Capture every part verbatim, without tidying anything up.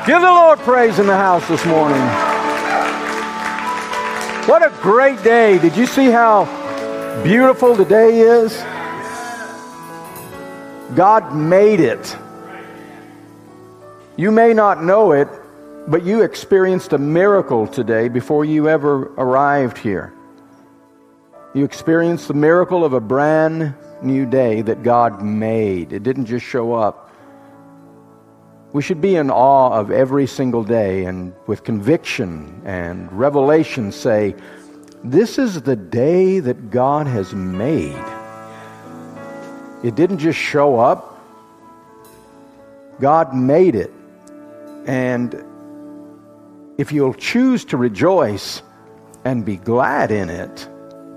Give the Lord praise in the house this morning. What a great day. Did you see how beautiful the day is? God made it. You may not know it, but you experienced a miracle today before you ever arrived here. You experienced the miracle of a brand new day that God made. It didn't just show up. We should be in awe of every single day and with conviction and revelation say, this is the day that God has made. It didn't just show up. God made it. And if you'll choose to rejoice and be glad in it,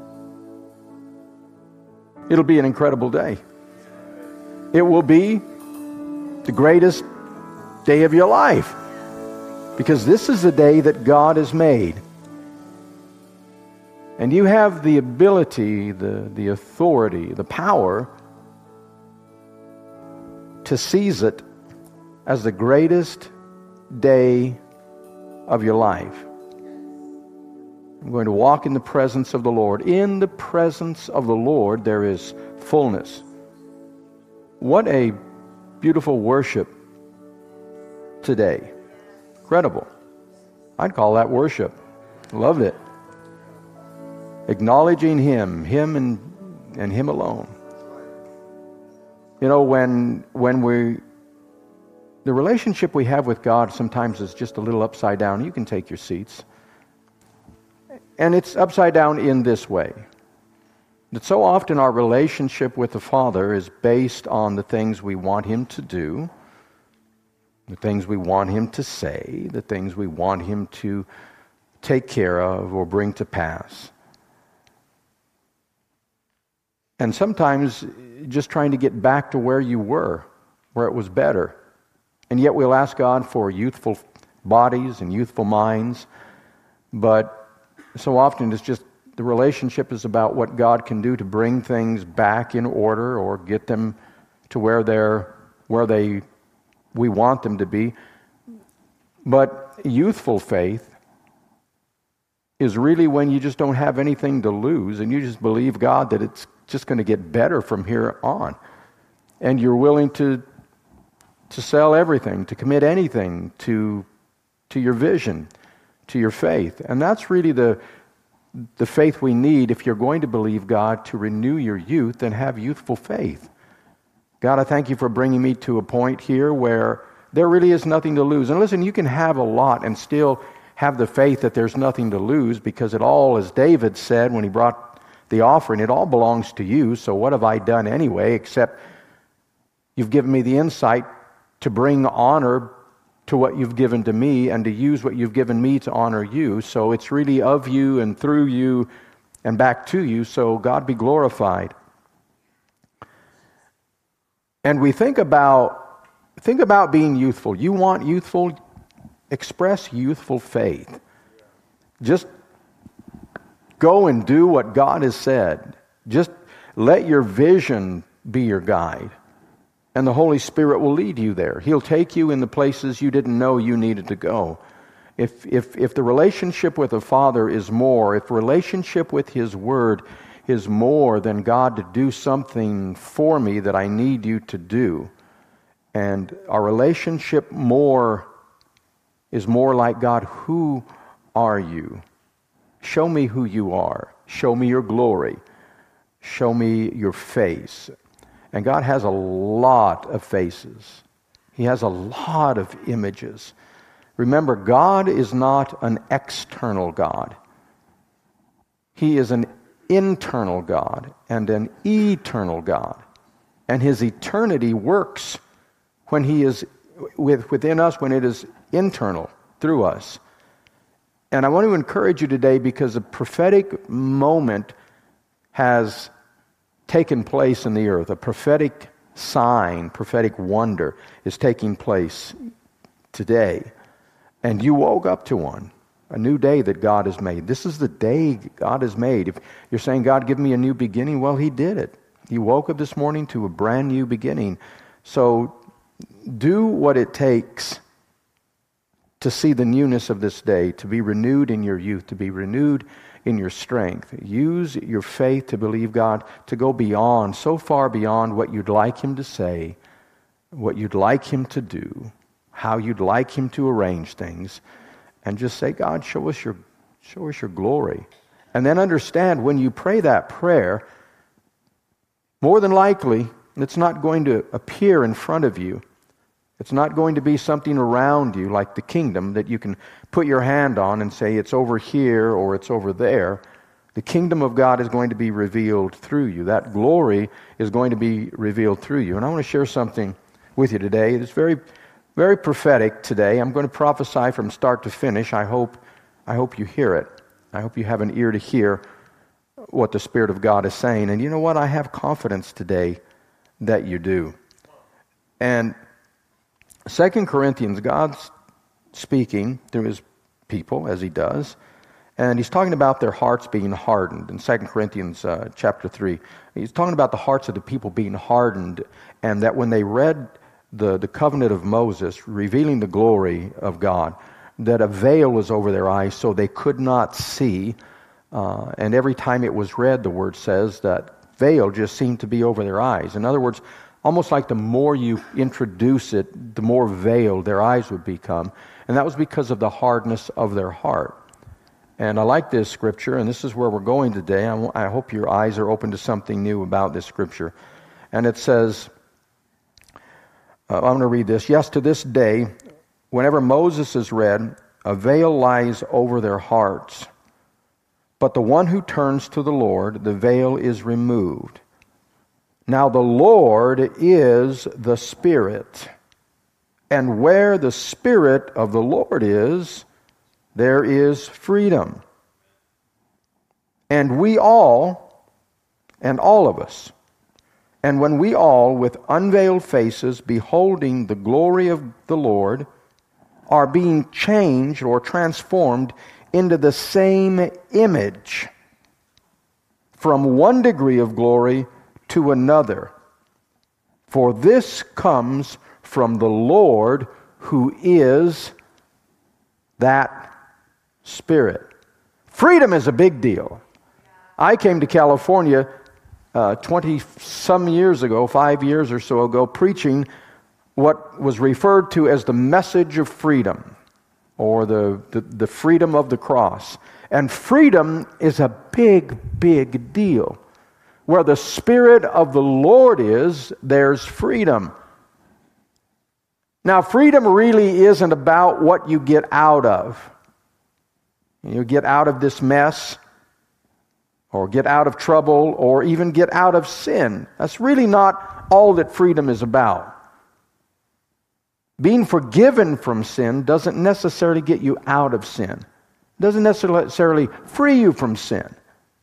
it'll be an incredible day. It will be the greatest day of your life, because this is the day that God has made. And you have the ability, the, the authority, the power to seize it as the greatest day of your life. I'm going to walk in the presence of the Lord. In the presence of the Lord, there is fullness. What a beautiful worship today. Incredible. I'd call that worship. Loved it. Acknowledging Him, Him and, and Him alone. You know, when when we, the relationship we have with God sometimes is just a little upside down. You can take your seats. And it's upside down in this way. That so often our relationship with the Father is based on the things we want Him to do, the things we want Him to say, the things we want Him to take care of or bring to pass. And sometimes just trying to get back to where you were, where it was better. And yet we'll ask God for youthful bodies and youthful minds. But so often it's just the relationship is about what God can do to bring things back in order or get them to where they're where they we want them to be. But youthful faith is really when you just don't have anything to lose and you just believe God that it's just going to get better from here on. And you're willing to to sell everything, to commit anything to to your vision, to your faith. And that's really the the faith we need if you're going to believe God to renew your youth and have youthful faith. God, I thank you for bringing me to a point here where there really is nothing to lose. And listen, you can have a lot and still have the faith that there's nothing to lose, because it all, as David said when he brought the offering, it all belongs to you. So what have I done anyway, except you've given me the insight to bring honor to what you've given to me and to use what you've given me to honor you. So it's really of you and through you and back to you. So God be glorified. And we think about think about being youthful. You want youthful, express youthful faith. Just go and do what God has said. Just let your vision be your guide. And the Holy Spirit will lead you there. He'll take you in the places you didn't know you needed to go. If if if the relationship with the Father is more, if relationship with His Word is more than God to do something for me that I need you to do, and our relationship more is more like, God, who are you? Show me who you are. Show me your glory. Show me your face. And God has a lot of faces. He has a lot of images. Remember, God is not an external God. He is an internal God and an eternal God. And His eternity works when He is with, within us, when it is internal through us. And I want to encourage you today, because a prophetic moment has taken place in the earth. A prophetic sign, prophetic wonder is taking place today. And you woke up to one, a new day that God has made. This is the day God has made. If you're saying, God, give me a new beginning, well, He did it. You woke up this morning to a brand new beginning. So do what it takes to see the newness of this day, to be renewed in your youth, to be renewed in your strength. Use your faith to believe God, to go beyond, so far beyond what you'd like Him to say, what you'd like Him to do, how you'd like Him to arrange things, and just say, God, show us your, show us your glory. And then understand, when you pray that prayer, more than likely, it's not going to appear in front of you. It's not going to be something around you like the kingdom that you can put your hand on and say it's over here or it's over there. The kingdom of God is going to be revealed through you. That glory is going to be revealed through you. And I want to share something with you today. It's very, very prophetic today. I'm going to prophesy from start to finish. I hope, I hope you hear it. I hope you have an ear to hear what the Spirit of God is saying. And you know what? I have confidence today that you do. And Second Corinthians, God's speaking through His people, as He does, and He's talking about their hearts being hardened. In Second Corinthians uh, chapter three, He's talking about the hearts of the people being hardened, and that when they read the, the covenant of Moses, revealing the glory of God, that a veil was over their eyes so they could not see. Uh, and every time it was read, the Word says that veil just seemed to be over their eyes. In other words, almost like the more you introduce it, the more veiled their eyes would become. And that was because of the hardness of their heart. And I like this scripture, and this is where we're going today. I, w- I hope your eyes are open to something new about this scripture. And it says, uh, I'm going to read this. Yes, to this day, whenever Moses is read, a veil lies over their hearts. But the one who turns to the Lord, the veil is removed. Now the Lord is the Spirit, and where the Spirit of the Lord is, there is freedom. And we all, and all of us, and when we all, with unveiled faces, beholding the glory of the Lord, are being changed or transformed into the same image, from one degree of glory to another. For this comes from the Lord, who is that Spirit. Freedom is a big deal. I came to California uh, twenty-some years ago, five years or so ago, preaching what was referred to as the message of freedom, or the, the, the freedom of the cross. And freedom is a big, big deal. Where the Spirit of the Lord is, there's freedom. Now, freedom really isn't about what you get out of. You get out of this mess, or get out of trouble, or even get out of sin. That's really not all that freedom is about. Being forgiven from sin doesn't necessarily get you out of sin. It doesn't necessarily free you from sin.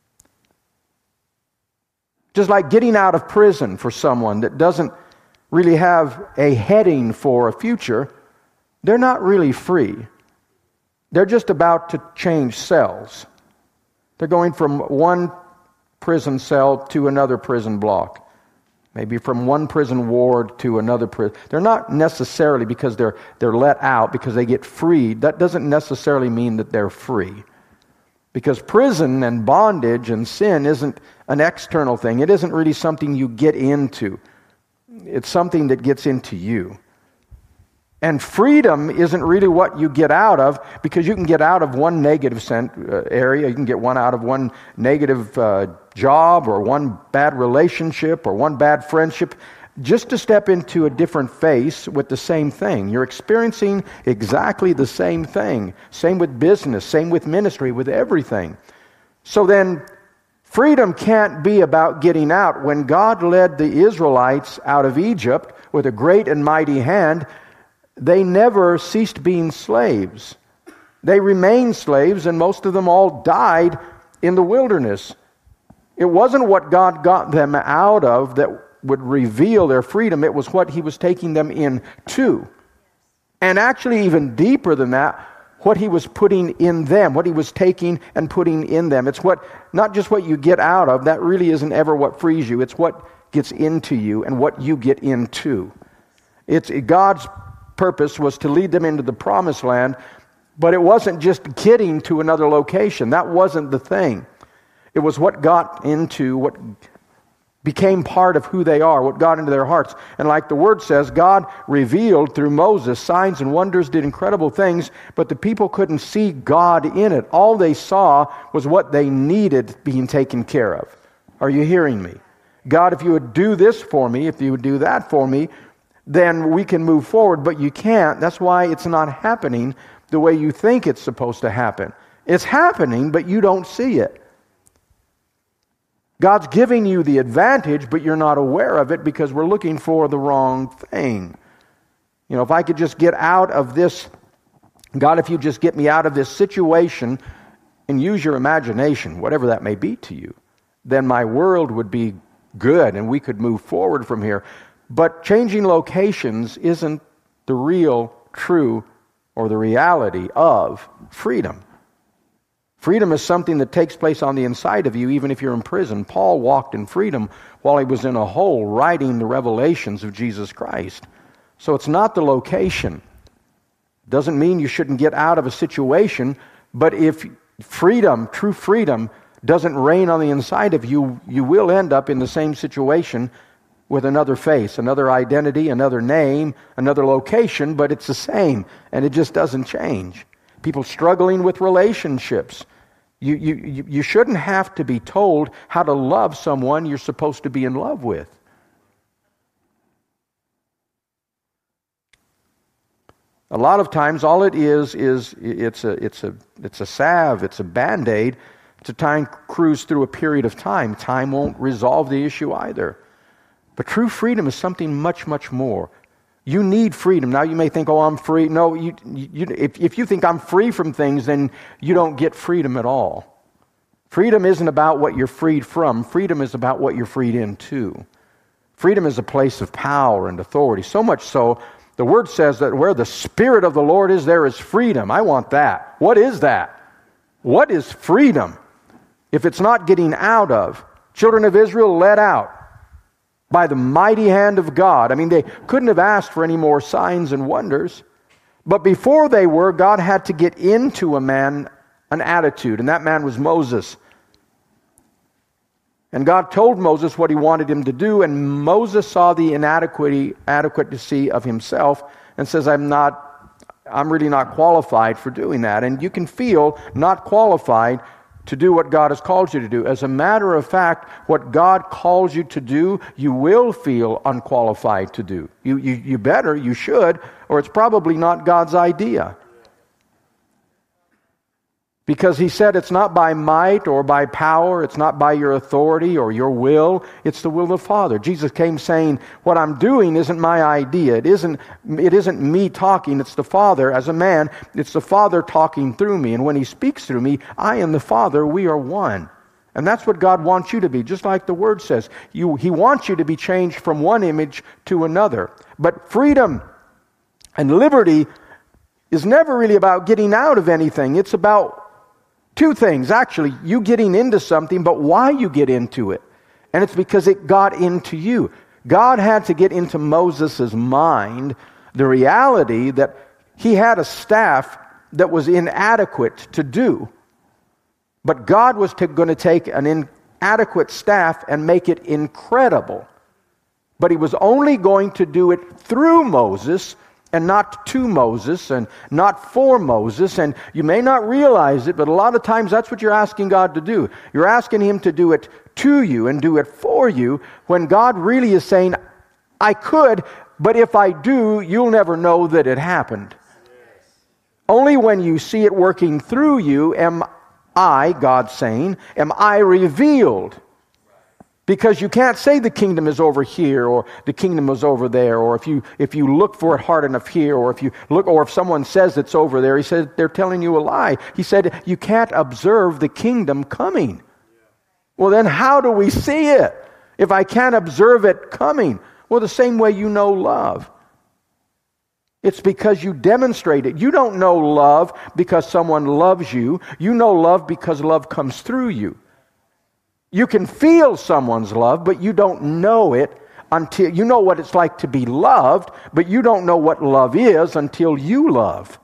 Just like getting out of prison for someone that doesn't really have a heading for a future, they're not really free. They're just about to change cells. They're going from one prison cell to another prison block. Maybe from one prison ward to another prison. They're not necessarily, because they're they're let out, because they get freed, that doesn't necessarily mean that they're free. Because prison and bondage and sin isn't an external thing. It isn't really something you get into. It's something that gets into you. And freedom isn't really what you get out of, because you can get out of one negative area. You can get one out of one negative uh, job, or one bad relationship, or one bad friendship, just to step into a different phase with the same thing. You're experiencing exactly the same thing. Same with business, same with ministry, with everything. So then, freedom can't be about getting out. When God led the Israelites out of Egypt with a great and mighty hand, they never ceased being slaves. They remained slaves, and most of them all died in the wilderness. It wasn't what God got them out of that would reveal their freedom. It was what He was taking them into. And actually even deeper than that, what He was putting in them, what He was taking and putting in them. It's what, not just what you get out of, that really isn't ever what frees you. It's what gets into you and what you get into. It's God's purpose was to lead them into the promised land, but it wasn't just getting to another location. That wasn't the thing. It was what got into, what became part of who they are, what got into their hearts. And like the Word says, God revealed through Moses signs and wonders, did incredible things, but the people couldn't see God in it. All they saw was what they needed being taken care of. Are you hearing me? God, if you would do this for me, if you would do that for me, then we can move forward, but you can't. That's why it's not happening the way you think it's supposed to happen. It's happening, but you don't see it. God's giving you the advantage, but you're not aware of it because we're looking for the wrong thing. You know, if I could just get out of this, God, if you just get me out of this situation and use your imagination, whatever that may be to you, then my world would be good and we could move forward from here. But changing locations isn't the real, true, or the reality of freedom. Freedom is something that takes place on the inside of you, even if you're in prison. Paul walked in freedom while he was in a hole writing the revelations of Jesus Christ. So it's not the location. Doesn't mean you shouldn't get out of a situation, but if freedom, true freedom, doesn't reign on the inside of you, you will end up in the same situation with another face, another identity, another name, another location, but it's the same, and it just doesn't change. People struggling with relationships. You, you, you shouldn't have to be told how to love someone you're supposed to be in love with. A lot of times, all it is is it's a it's a it's a salve, it's a band-aid to try and cruise through a period of time. Time won't resolve the issue either. But true freedom is something much, much more. You need freedom. Now you may think, oh, I'm free. No, you, you, if, if you think I'm free from things, then you don't get freedom at all. Freedom isn't about what you're freed from. Freedom is about what you're freed into. Freedom is a place of power and authority. So much so, the Word says that where the Spirit of the Lord is, there is freedom. I want that. What is that? What is freedom? If it's not getting out of. Children of Israel led out by the mighty hand of God. I mean, they couldn't have asked for any more signs and wonders. But before they were, God had to get into a man an attitude, and that man was Moses. And God told Moses what he wanted him to do, and Moses saw the inadequacy adequacy of himself and says, I'm not, I'm really not qualified for doing that. And you can feel not qualified to do what God has called you to do. As a matter of fact, what God calls you to do, you will feel unqualified to do. You, you, you better, you should, or it's probably not God's idea. Because he said it's not by might or by power, it's not by your authority or your will, it's the will of the Father. Jesus came saying, what I'm doing isn't my idea. It isn't, it isn't me talking, it's the Father. As a man, it's the Father talking through me. And when he speaks through me, I and the Father, we are one. And that's what God wants you to be, just like the Word says. You, he wants you to be changed from one image to another. But freedom and liberty is never really about getting out of anything. It's about two things, actually. You getting into something, but why you get into it. And it's because it got into you. God had to get into Moses' mind the reality that he had a staff that was inadequate to do. But God was to, going to take an inadequate staff and make it incredible. But he was only going to do it through Moses and not to Moses, and not for Moses. And you may not realize it, but a lot of times that's what you're asking God to do. You're asking him to do it to you and do it for you, when God really is saying, I could, but if I do, you'll never know that it happened. Yes. Only when you see it working through you am I, God saying, am I revealed. Because you can't say the kingdom is over here, or the kingdom is over there, or if you if you look for it hard enough here, or if you look, or if someone says it's over there, he said they're telling you a lie. He said you can't observe the kingdom coming. Well, then how do we see it if I can't observe it coming? Well, the same way you know love. It's because you demonstrate it. You don't know love because someone loves you. You know love because love comes through you. You can feel someone's love, but you don't know it until you know what it's like to be loved, but you don't know what love is until you love.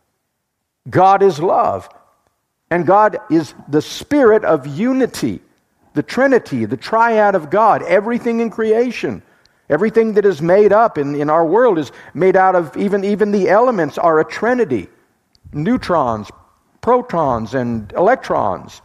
God is love. And God is the spirit of unity, the Trinity, the triad of God, everything in creation. Everything that is made up in, in our world is made out of, even, even the elements are a trinity. Neutrons, protons, and electrons.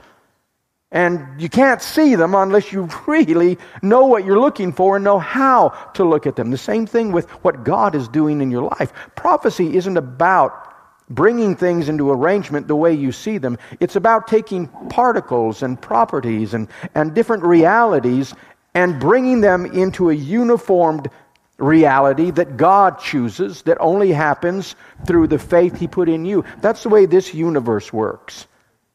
And you can't see them unless you really know what you're looking for and know how to look at them. The same thing with what God is doing in your life. Prophecy isn't about bringing things into arrangement the way you see them. It's about taking particles and properties and, and different realities and bringing them into a uniformed reality that God chooses, that only happens through the faith He put in you. That's the way this universe works.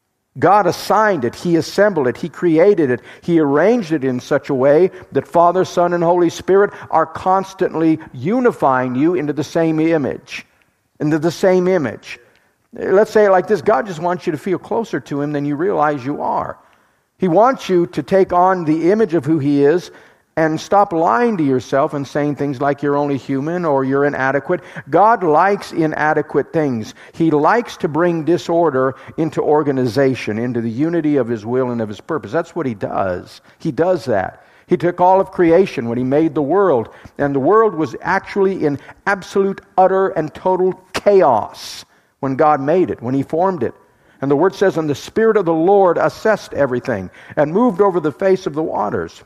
God assigned it, He assembled it, He created it, He arranged it in such a way that Father, Son, and Holy Spirit are constantly unifying you into the same image. Into the same image. Let's say it like this: God just wants you to feel closer to Him than you realize you are. He wants you to take on the image of who He is and stop lying to yourself and saying things like you're only human or you're inadequate. God likes inadequate things. He likes to bring disorder into organization, into the unity of His will and of His purpose. That's what He does. He does that. He took all of creation when He made the world, and the world was actually in absolute, utter, and total chaos when God made it, when He formed it. And the Word says, and the Spirit of the Lord assessed everything and moved over the face of the waters.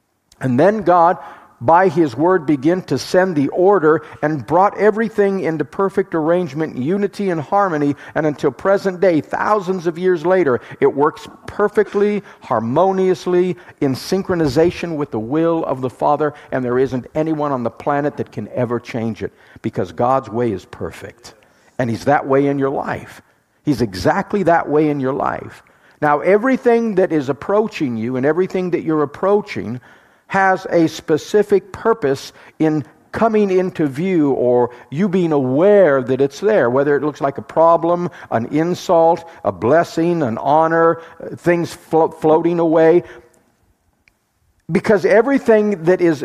And then God, by His Word, began to send the order and brought everything into perfect arrangement, unity, and harmony. And until present day, thousands of years later, it works perfectly, harmoniously, in synchronization with the will of the Father. And there isn't anyone on the planet that can ever change it, because God's way is perfect. And He's that way in your life. He's exactly that way in your life. Now, everything that is approaching you and everything that you're approaching has a specific purpose in coming into view, or you being aware that it's there, whether it looks like a problem, an insult, a blessing, an honor, things flo- floating away. Because everything that is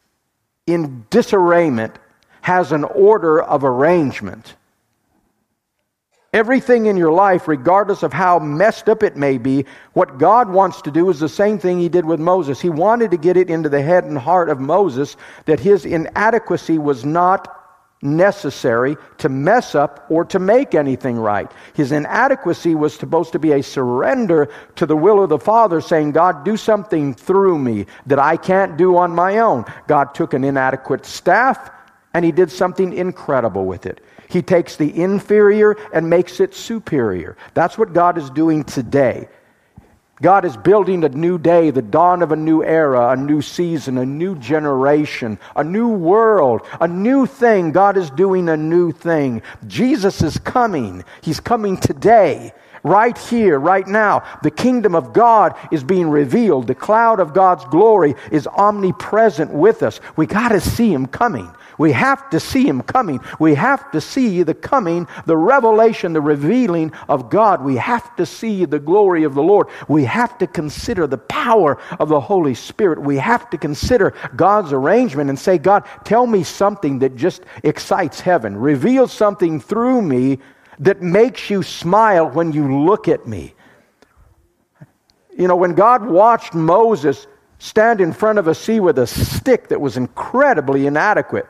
in disarrayment has an order of arrangement. Everything in your life, regardless of how messed up it may be, what God wants to do is the same thing He did with Moses. He wanted to get it into the head and heart of Moses that his inadequacy was not necessary to mess up or to make anything right. His inadequacy was supposed to be a surrender to the will of the Father, saying, God, do something through me that I can't do on my own. God took an inadequate staff and He did something incredible with it. He takes the inferior and makes it superior. That's what God is doing today. God is building a new day, the dawn of a new era, a new season, a new generation, a new world, a new thing. God is doing a new thing. Jesus is coming. He's coming today. Right here, right now, the kingdom of God is being revealed. The cloud of God's glory is omnipresent with us. We got to see Him coming. We have to see Him coming. We have to see the coming, the revelation, the revealing of God. We have to see the glory of the Lord. We have to consider the power of the Holy Spirit. We have to consider God's arrangement and say, God, tell me something that just excites heaven. Reveal something through me that makes you smile when you look at me. You know, when God watched Moses stand in front of a sea with a stick that was incredibly inadequate,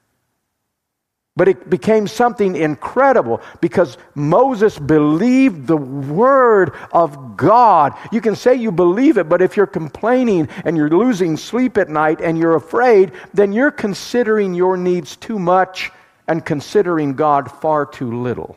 but it became something incredible because Moses believed the word of God. You can say you believe it, but if you're complaining and you're losing sleep at night and you're afraid, then you're considering your needs too much and considering God far too little.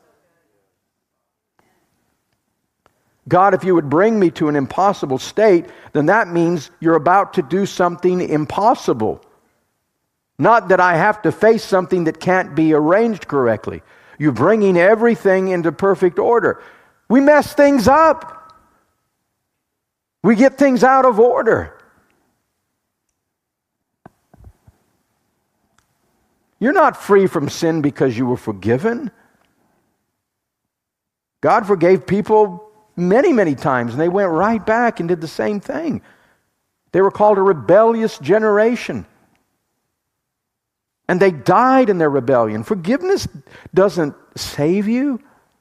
God, if you would bring me to an impossible state, then that means you're about to do something impossible. Not that I have to face something that can't be arranged correctly. You're bringing everything into perfect order. We mess things up. We get things out of order. You're not free from sin because you were forgiven. God forgave people many, many times, and they went right back and did the same thing. They were called a rebellious generation. And they died in their rebellion. Forgiveness doesn't save you.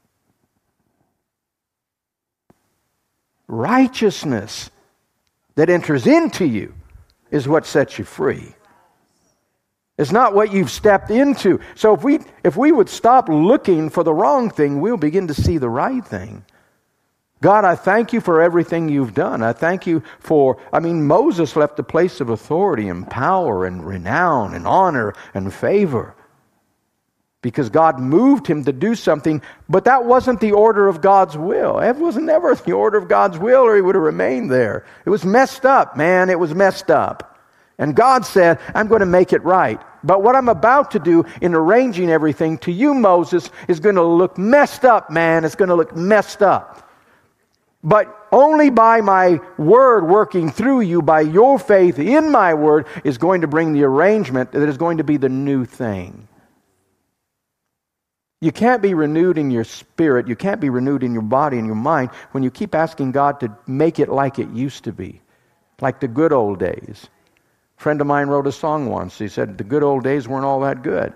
Righteousness that enters into you is what sets you free. It's not what you've stepped into. So if we if we would stop looking for the wrong thing, we'll begin to see the right thing. God, I thank you for everything you've done. I thank you for, I mean, Moses left a place of authority and power and renown and honor and favor because God moved him to do something, but that wasn't the order of God's will. It was never the order of God's will, or he would have remained there. It was messed up, man. It was messed up. And God said, I'm going to make it right. But what I'm about to do in arranging everything to you, Moses, is going to look messed up, man. It's going to look messed up. But only by my word working through you, by your faith in my word, is going to bring the arrangement that is going to be the new thing. You can't be renewed in your spirit, you can't be renewed in your body and your mind when you keep asking God to make it like it used to be, like the good old days. A friend of mine wrote a song once. He said, the good old days weren't all that good.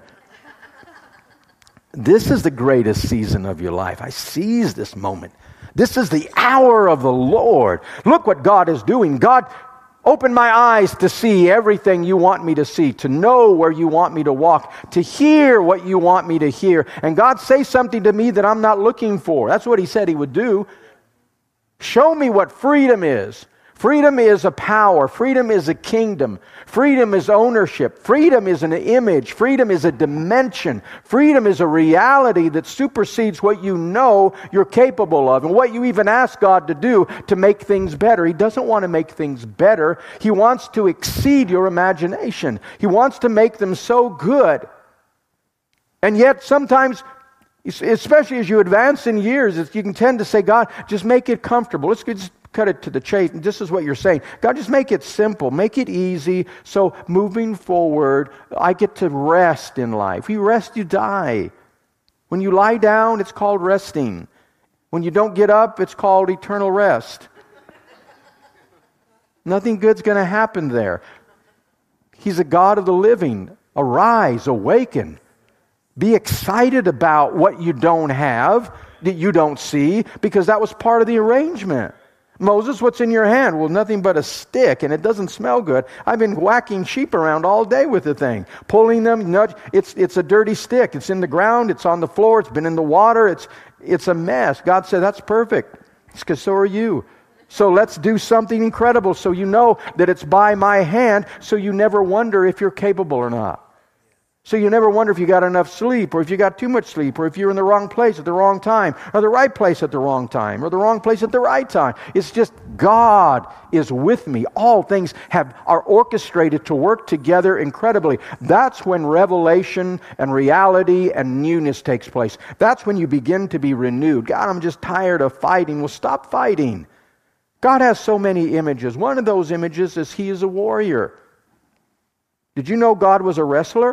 This is the greatest season of your life. I seize this moment. This is the hour of the Lord. Look what God is doing. God, open my eyes to see everything you want me to see, to know where you want me to walk, to hear what you want me to hear. And God, say something to me that I'm not looking for. That's what he said he would do. Show me what freedom is. Freedom is a power. Freedom is a kingdom. Freedom is ownership. Freedom is an image. Freedom is a dimension. Freedom is a reality that supersedes what you know you're capable of and what you even ask God to do to make things better. He doesn't want to make things better. He wants to exceed your imagination. He wants to make them so good. And yet sometimes, especially as you advance in years, you can tend to say, God, just make it comfortable. Let's just cut it to the chase. And this is what you're saying. God, just make it simple. Make it easy. So moving forward, I get to rest in life. You rest, you die. When you lie down, it's called resting. When you don't get up, it's called eternal rest. Nothing good's going to happen there. He's a God of the living. Arise, awaken. Be excited about what you don't have, that you don't see, because that was part of the arrangement. Moses, what's in your hand? Well, nothing but a stick, and it doesn't smell good. I've been whacking sheep around all day with the thing, pulling them, nudge. It's it's a dirty stick. It's in the ground. It's on the floor. It's been in the water. It's it's a mess. God said, that's perfect. It's because so are you. So let's do something incredible so you know that it's by my hand, so you never wonder if you're capable or not. So you never wonder if you got enough sleep, or if you got too much sleep, or if you're in the wrong place at the wrong time, or the right place at the wrong time, or the wrong place at the right time. It's just God is with me. All things have are orchestrated to work together incredibly. That's when revelation and reality and newness takes place. That's when you begin to be renewed. God, I'm just tired of fighting. Well, stop fighting. God has so many images. One of those images is He is a warrior. Did you know God was a wrestler?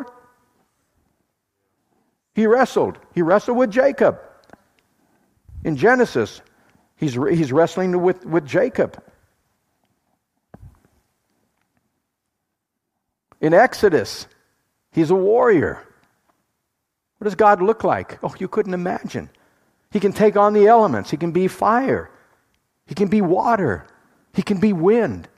He wrestled. He wrestled with Jacob. In Genesis, he's, he's wrestling with, with Jacob. In Exodus, he's a warrior. What does God look like? Oh, you couldn't imagine. He can take on the elements. He can be fire. He can be water. He can be wind.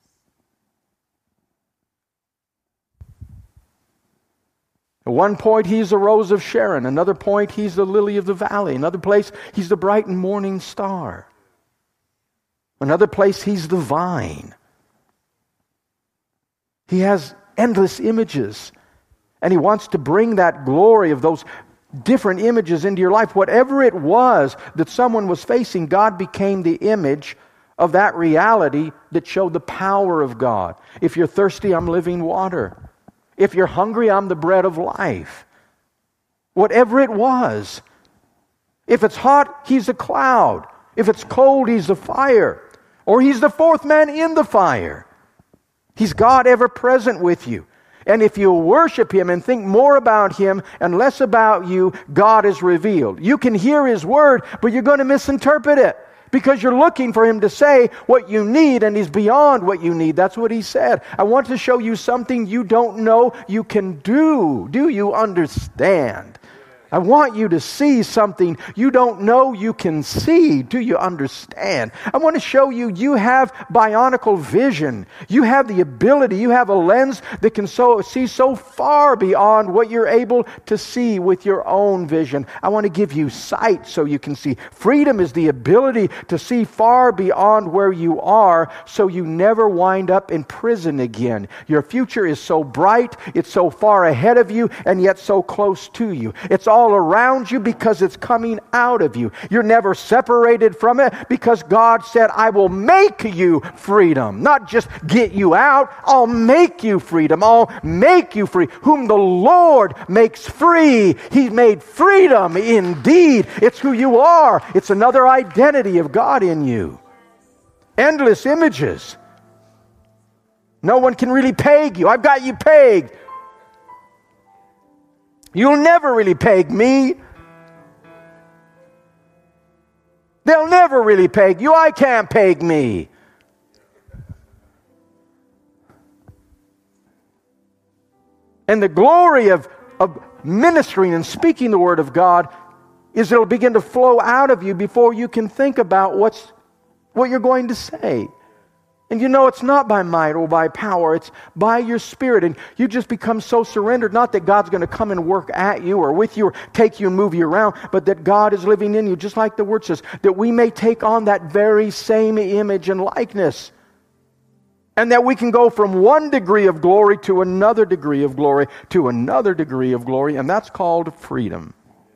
At one point, he's the rose of Sharon. Another point, he's the lily of the valley. Another place, he's the bright and morning star. Another place, he's the vine. He has endless images. And he wants to bring that glory of those different images into your life. Whatever it was that someone was facing, God became the image of that reality that showed the power of God. If you're thirsty, I'm living water. If you're hungry, I'm the bread of life. Whatever it was. If it's hot, He's a cloud. If it's cold, He's the fire. Or He's the fourth man in the fire. He's God ever present with you. And if you worship Him and think more about Him and less about you, God is revealed. You can hear His word, but you're going to misinterpret it. because you're looking for Him to say what you need, and He's beyond what you need. That's what He said. I want to show you something you don't know you can do. Do you understand? I want you to see something you don't know you can see. Do you understand? I want to show you you have bionical vision. You have the ability, you have a lens that can so, see so far beyond what you're able to see with your own vision. I want to give you sight so you can see. Freedom is the ability to see far beyond where you are so you never wind up in prison again. Your future is so bright, it's so far ahead of you, and yet so close to you. It's all all around you because it's coming out of you. You're never separated from it because God said, I will make you freedom. Not just get you out. I'll make you freedom. I'll make you free. Whom the Lord makes free, He's made freedom indeed. It's who you are. It's another identity of God in you. Endless images. No one can really peg you. I've got you pegged. You'll never really peg me. They'll never really peg you. I can't peg me. And the glory of, of ministering and speaking the Word of God is it'll begin to flow out of you before you can think about what's what you're going to say. And you know it's not by might or by power, it's by your Spirit. And you just become so surrendered, not that God's going to come and work at you or with you or take you and move you around, but that God is living in you, just like the Word says, that we may take on that very same image and likeness. And that we can go from one degree of glory to another degree of glory to another degree of glory, and that's called freedom.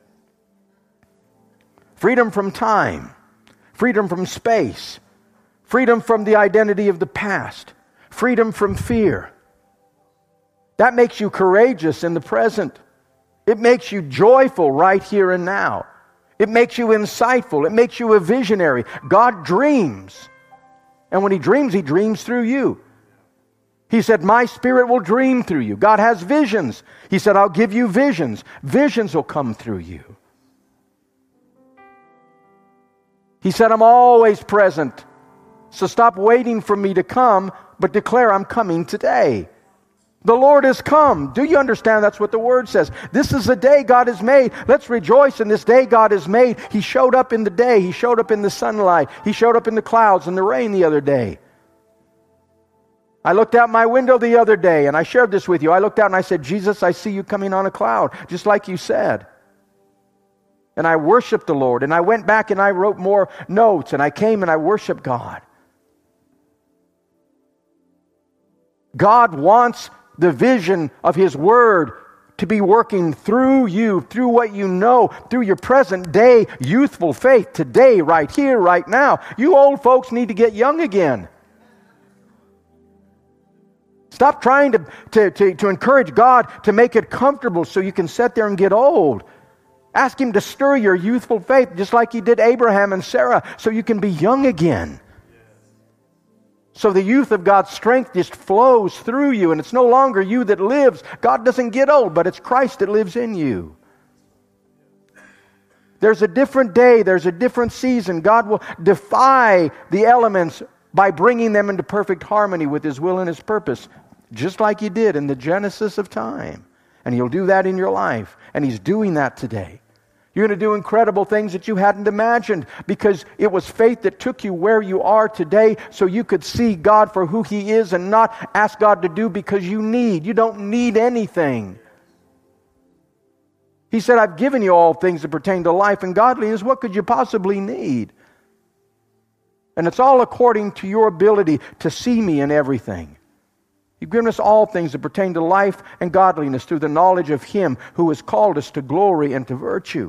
Freedom from time, freedom from space, freedom from the identity of the past. Freedom from fear. That makes you courageous in the present. It makes you joyful right here and now. It makes you insightful. It makes you a visionary. God dreams. And when He dreams, He dreams through you. He said, my Spirit will dream through you. God has visions. He said, I'll give you visions. Visions will come through you. He said, I'm always present. So stop waiting for me to come, but declare I'm coming today. The Lord has come. Do you understand? That's what the Word says. This is the day God has made. Let's rejoice in this day God has made. He showed up in the day. He showed up in the sunlight. He showed up in the clouds and the rain the other day. I looked out my window the other day, and I shared this with you. I looked out and I said, Jesus, I see you coming on a cloud, just like you said. And I worshiped the Lord, and I went back and I wrote more notes, and I came and I worshiped God. God wants the vision of His Word to be working through you, through what you know, through your present day youthful faith, today, right here, right now. You old folks need to get young again. Stop trying to, to, to, to encourage God to make it comfortable so you can sit there and get old. Ask Him to stir your youthful faith just like He did Abraham and Sarah so you can be young again. So the youth of God's strength just flows through you, and it's no longer you that lives. God doesn't get old, but it's Christ that lives in you. There's a different day, there's a different season. God will defy the elements by bringing them into perfect harmony with His will and His purpose, just like He did in the Genesis of time. And He'll do that in your life, and He's doing that today. You're going to do incredible things that you hadn't imagined because it was faith that took you where you are today so you could see God for who He is and not ask God to do because you need. You don't need anything. He said, I've given you all things that pertain to life and godliness. What could you possibly need? And it's all according to your ability to see me in everything. You've given us all things that pertain to life and godliness through the knowledge of Him who has called us to glory and to virtue.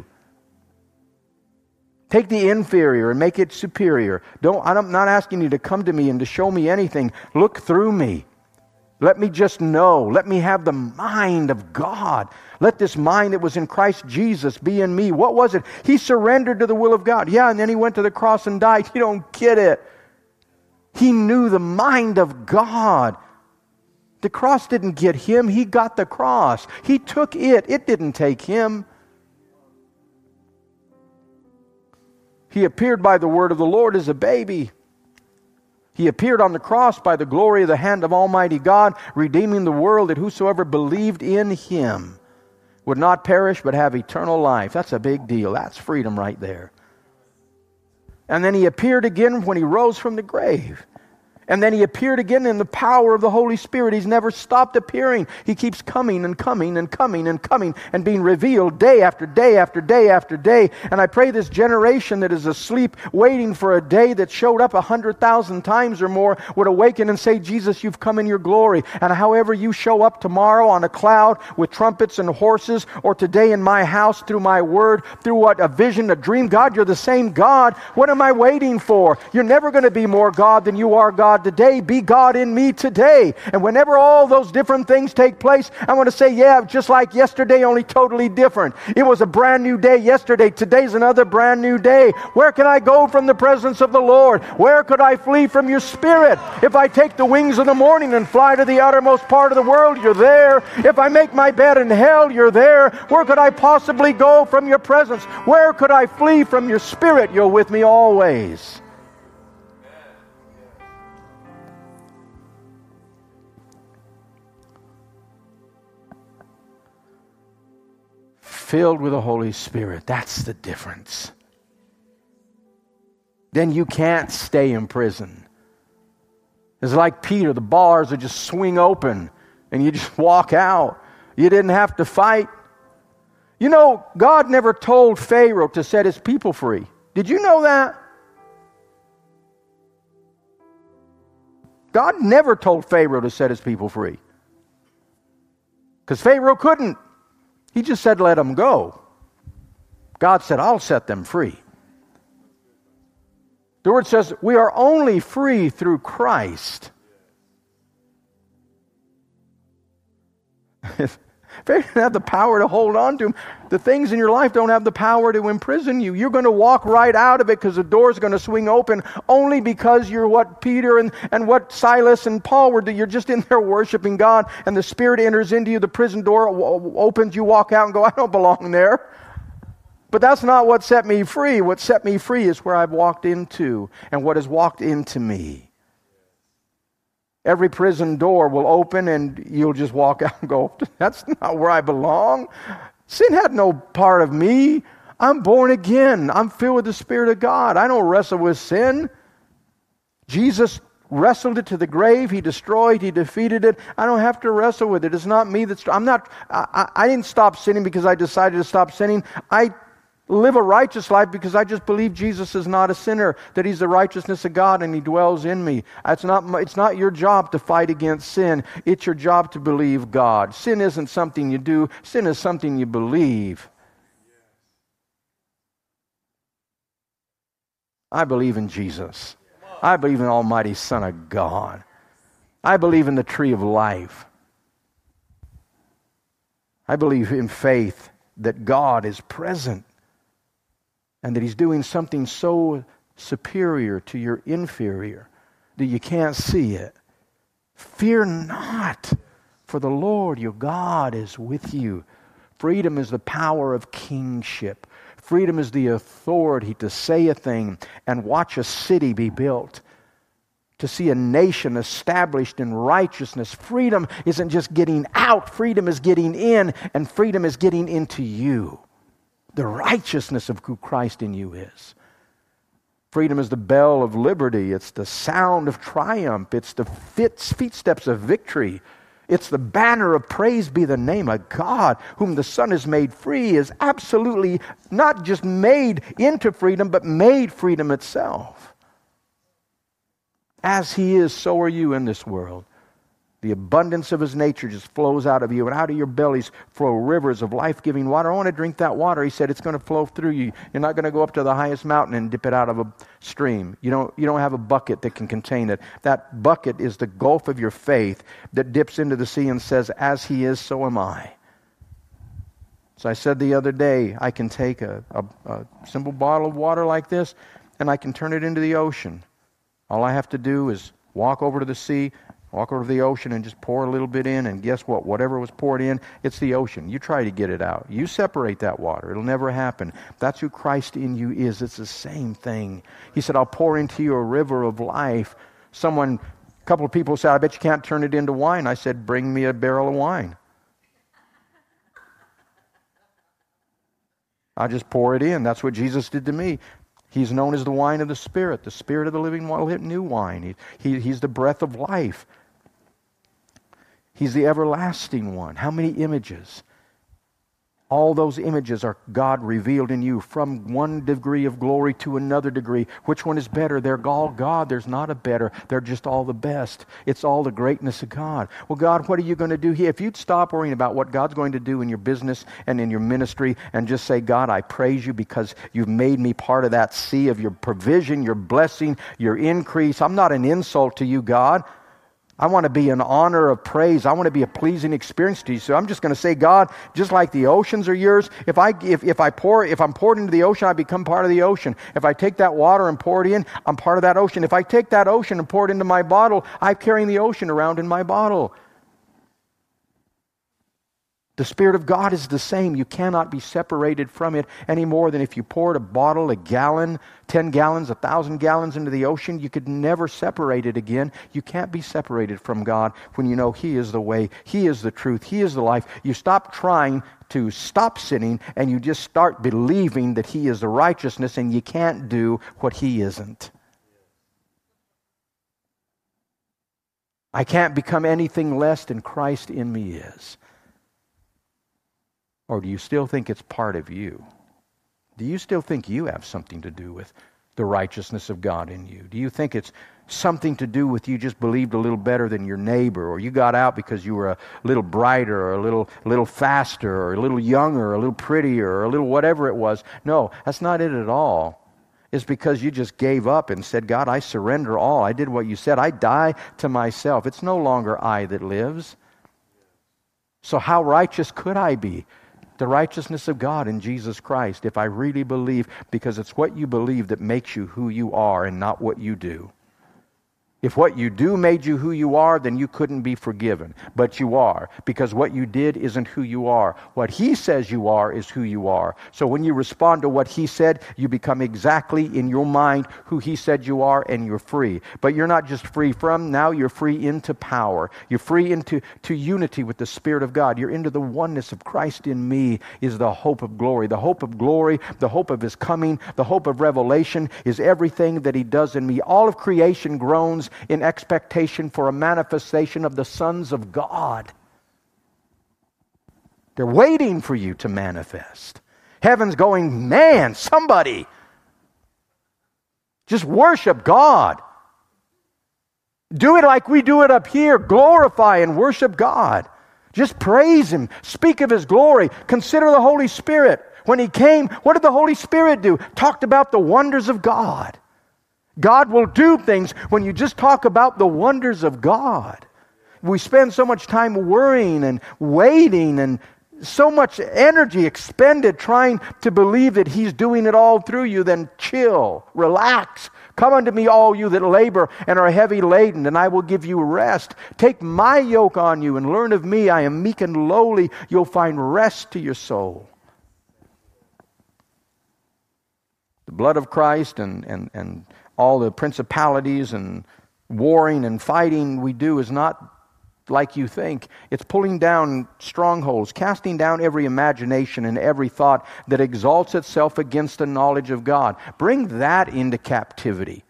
Take the inferior and make it superior. Don't, I'm not asking you to come to me and to show me anything. Look through me. Let me just know. Let me have the mind of God. Let this mind that was in Christ Jesus be in me. What was it? He surrendered to the will of God. Yeah, and then He went to the cross and died. You don't get it. He knew the mind of God. The cross didn't get Him. He got the cross. He took it. It didn't take Him. He appeared by the word of the Lord as a baby. He appeared on the cross by the glory of the hand of Almighty God, redeeming the world, that whosoever believed in Him would not perish but have eternal life. That's a big deal. That's freedom right there. And then He appeared again when He rose from the grave. And then He appeared again in the power of the Holy Spirit. He's never stopped appearing. He keeps coming and coming and coming and coming and being revealed day after day after day after day. And I pray this generation that is asleep, waiting for a day that showed up a hundred thousand times or more, would awaken and say, Jesus, You've come in Your glory. And however You show up tomorrow on a cloud with trumpets and horses, or today in my house through my word, through what, a vision, a dream, God, You're the same God. What am I waiting for? You're never going to be more God than You are God today. Be God in me today. And whenever all those different things take place, I want to say, yeah, just like yesterday, only totally different. It was a brand new day yesterday. Today's another brand new day. Where can I go from the presence of the Lord? Where could I flee from Your Spirit? If I take the wings of the morning and fly to the uttermost part of the world, You're there. If I make my bed in hell, You're there. Where could I possibly go from Your presence? Where could I flee from Your Spirit? You're with me always. Filled with the Holy Spirit. That's the difference. Then you can't stay in prison. It's like Peter. The bars would just swing open and you just walk out. You didn't have to fight. You know, God never told Pharaoh to set his people free. Did you know that? God never told Pharaoh to set his people free. Because Pharaoh couldn't. He just said, let them go. God said, I'll set them free. The Word says, we are only free through Christ. If Pharaoh didn't have the power to hold on to him, the things in your life don't have the power to imprison you. You're going to walk right out of it because the door's going to swing open only because you're what Peter and, and what Silas and Paul were doing. You're just in there worshiping God, and the Spirit enters into you, the prison door opens, you walk out and go, I don't belong there. But that's not what set me free. What set me free is where I've walked into and what has walked into me. Every prison door will open and you'll just walk out and go, that's not where I belong. Sin had no part of me. I'm born again. I'm filled with the Spirit of God. I don't wrestle with sin. Jesus wrestled it to the grave. He destroyed, He defeated it. I don't have to wrestle with it. It's not me that's, I'm not, I, I didn't stop sinning because I decided to stop sinning. I live a righteous life because I just believe Jesus is not a sinner, that He's the righteousness of God and He dwells in me. It's not, it's not your job to fight against sin. It's your job to believe God. Sin isn't something you do. Sin is something you believe. I believe in Jesus. I believe in the Almighty Son of God. I believe in the tree of life. I believe in faith that God is present and that He's doing something so superior to your inferior that you can't see it. Fear not, for the Lord your God is with you. Freedom is the power of kingship. Freedom is the authority to say a thing and watch a city be built, to see a nation established in righteousness. Freedom isn't just getting out. Freedom is getting in, and freedom is getting into you. The righteousness of who Christ in you is. Freedom is the bell of liberty. It's the sound of triumph. It's the fit, feet steps of victory. It's the banner of praise be the name of God, whom the Son has made free, is absolutely not just made into freedom, but made freedom itself. As He is, so are you in this world. The abundance of His nature just flows out of you, and out of your bellies flow rivers of life-giving water. I want to drink that water. He said it's going to flow through you. You're not going to go up to the highest mountain and dip it out of a stream. You don't, you don't have a bucket that can contain it. That bucket is the gulf of your faith that dips into the sea and says, as He is, so am I. So I said the other day, I can take a, a, a simple bottle of water like this, and I can turn it into the ocean. All I have to do is walk over to the sea, Walk over to the ocean and just pour a little bit in, and guess what? Whatever was poured in, it's the ocean. You try to get it out. You separate that water. It'll never happen. That's who Christ in you is. It's the same thing. He said, I'll pour into you a river of life. Someone, a couple of people said, I bet you can't turn it into wine. I said, bring me a barrel of wine. I just pour it in. That's what Jesus did to me. He's known as the wine of the Spirit, the Spirit of the living wine, new wine. He, he, he's the breath of life. He's the everlasting one. How many images? All those images are God revealed in you from one degree of glory to another degree. Which one is better? They're all God. There's not a better. They're just all the best. It's all the greatness of God. Well, God, what are you going to do here? If you'd stop worrying about what God's going to do in your business and in your ministry and just say, God, I praise you because you've made me part of that sea of your provision, your blessing, your increase. I'm not an insult to you, God. I want to be an honor of praise. I want to be a pleasing experience to you. So I'm just going to say, God, just like the oceans are yours, if I if, if I pour if I'm poured into the ocean, I become part of the ocean. If I take that water and pour it in, I'm part of that ocean. If I take that ocean and pour it into my bottle, I'm carrying the ocean around in my bottle. The Spirit of God is the same. You cannot be separated from it any more than if you poured a bottle, a gallon, ten gallons, a thousand gallons into the ocean. You could never separate it again. You can't be separated from God when you know He is the way, He is the truth, He is the life. You stop trying to stop sinning and you just start believing that He is the righteousness, and you can't do what He isn't. I can't become anything less than Christ in me is. Or do you still think it's part of you? Do you still think you have something to do with the righteousness of God in you? Do you think it's something to do with you just believed a little better than your neighbor, or you got out because you were a little brighter or a little, little faster or a little younger or a little prettier or a little whatever it was? No, that's not it at all. It's because you just gave up and said, God, I surrender all. I did what you said. I die to myself. It's no longer I that lives. So how righteous could I be? The righteousness of God in Jesus Christ, if I really believe, because it's what you believe that makes you who you are and not what you do. If what you do made you who you are, then you couldn't be forgiven. But you are, because what you did isn't who you are. What He says you are is who you are. So when you respond to what He said, you become exactly in your mind who He said you are, and you're free. But you're not just free from, now you're free into power. You're free into to unity with the Spirit of God. You're into the oneness of Christ in me is the hope of glory. The hope of glory, the hope of His coming, the hope of revelation is everything that He does in me. All of creation groans in expectation for a manifestation of the sons of God. They're waiting for you to manifest. Heaven's going, man, somebody just worship God. Do it like we do it up here. Glorify and worship God. Just praise Him. Speak of His glory. Consider the Holy Spirit. When He came, what did the Holy Spirit do? Talked about the wonders of God. God will do things when you just talk about the wonders of God. We spend so much time worrying and waiting and so much energy expended trying to believe that He's doing it all through you. Then chill, relax. Come unto me, all you that labor and are heavy laden, and I will give you rest. Take my yoke on you and learn of me. I am meek and lowly. You'll find rest to your soul. The blood of Christ and and and all the principalities and warring and fighting we do is not like you think. It's pulling down strongholds, casting down every imagination and every thought that exalts itself against the knowledge of God. Bring that into captivity.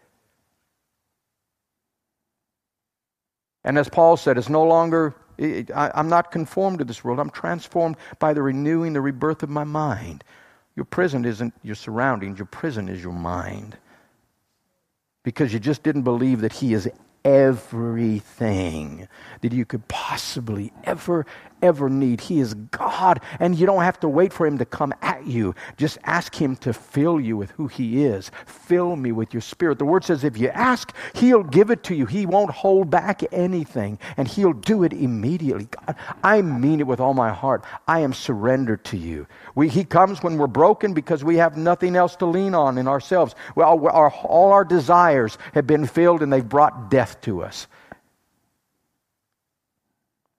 And as Paul said, it's no longer, I, I'm not conformed to this world. I'm transformed by the renewing, the rebirth of my mind. Your prison isn't your surroundings. Your prison is your mind. Because you just didn't believe that He is everything that you could possibly ever, ever need. He is God, and you don't have to wait for Him to come at you. Just ask Him to fill you with who He is. Fill me with your Spirit. The Word says if you ask, He'll give it to you. He won't hold back anything, and He'll do it immediately. God, I mean it with all my heart. I am surrendered to you. We, he comes when we're broken because we have nothing else to lean on in ourselves. Well, our, all our desires have been filled, and they've brought death to us.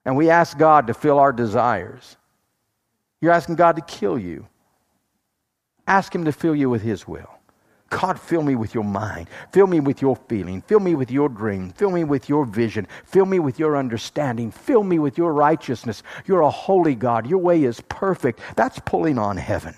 and we ask God to fill our desires, you're asking God to kill you. Ask Him to fill you with His will. God, fill me with your mind. Fill me with your feeling. Fill me with your dream. Fill me with your vision. Fill me with your understanding. Fill me with your righteousness. You're a holy God. Your way is perfect. That's pulling on heaven.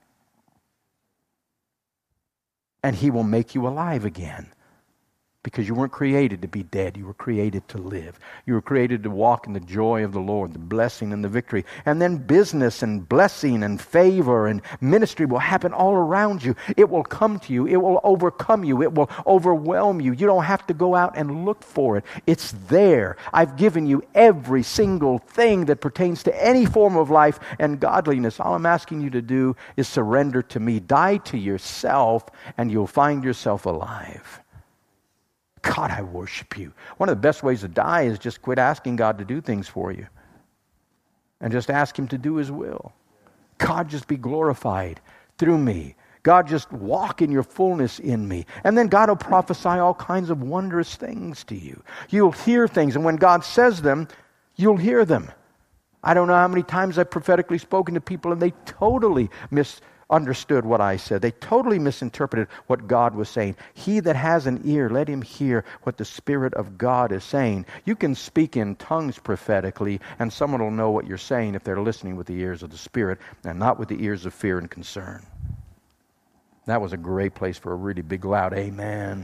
And He will make you alive again. Because you weren't created to be dead. You were created to live. You were created to walk in the joy of the Lord, the blessing and the victory. And then business and blessing and favor and ministry will happen all around you. It will come to you. It will overcome you. It will overwhelm you. You don't have to go out and look for it. It's there. I've given you every single thing that pertains to any form of life and godliness. All I'm asking you to do is surrender to me. Die to yourself and you'll find yourself alive. God, I worship you. One of the best ways to die is just quit asking God to do things for you. And just ask Him to do His will. God, just be glorified through me. God, just walk in your fullness in me. And then God will prophesy all kinds of wondrous things to you. You'll hear things, and when God says them, you'll hear them. I don't know how many times I've prophetically spoken to people and they totally misunderstood what I said. They totally misinterpreted what God was saying. He that has an ear, let him hear what the Spirit of God is saying. You can speak in tongues prophetically, and someone will know what you're saying if they're listening with the ears of the Spirit and not with the ears of fear and concern. That was a great place for a really big, loud amen. Amen.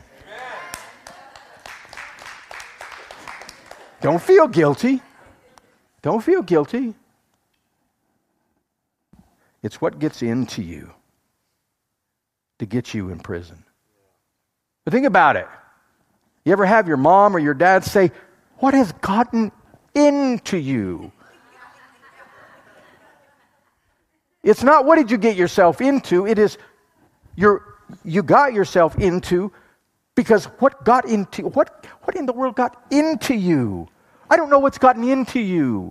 Don't feel guilty. Don't feel guilty. It's what gets into you to get you in prison. But think about it. You ever have your mom or your dad say, "What has gotten into you?" It's not what did you get yourself into. It is you're, you got yourself into because what got into, what, what in the world got into you? I don't know what's gotten into you.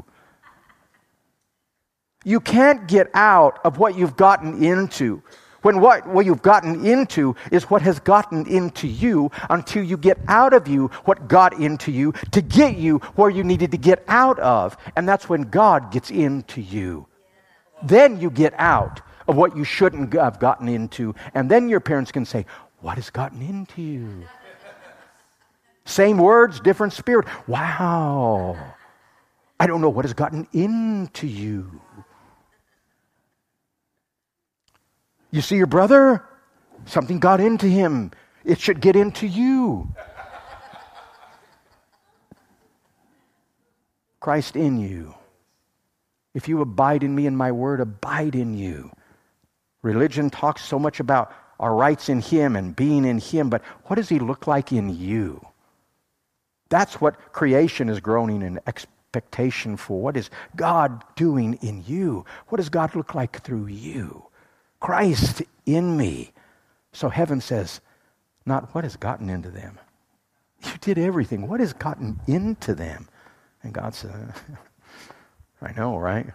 You can't get out of what you've gotten into. When what, what you've gotten into is what has gotten into you until you get out of you what got into you to get you where you needed to get out of. And that's when God gets into you. Then you get out of what you shouldn't have gotten into. And then your parents can say, "What has gotten into you?" Same words, different spirit. Wow. I don't know what has gotten into you. You see your brother? Something got into him. It should get into you. Christ in you. If you abide in me and my word abide in you. Religion talks so much about our rights in Him and being in Him, but what does He look like in you? That's what creation is groaning in expectation for. What is God doing in you? What does God look like through you? Christ in me. So heaven says, not what has gotten into them. You did everything. What has gotten into them? And God said, I know, right?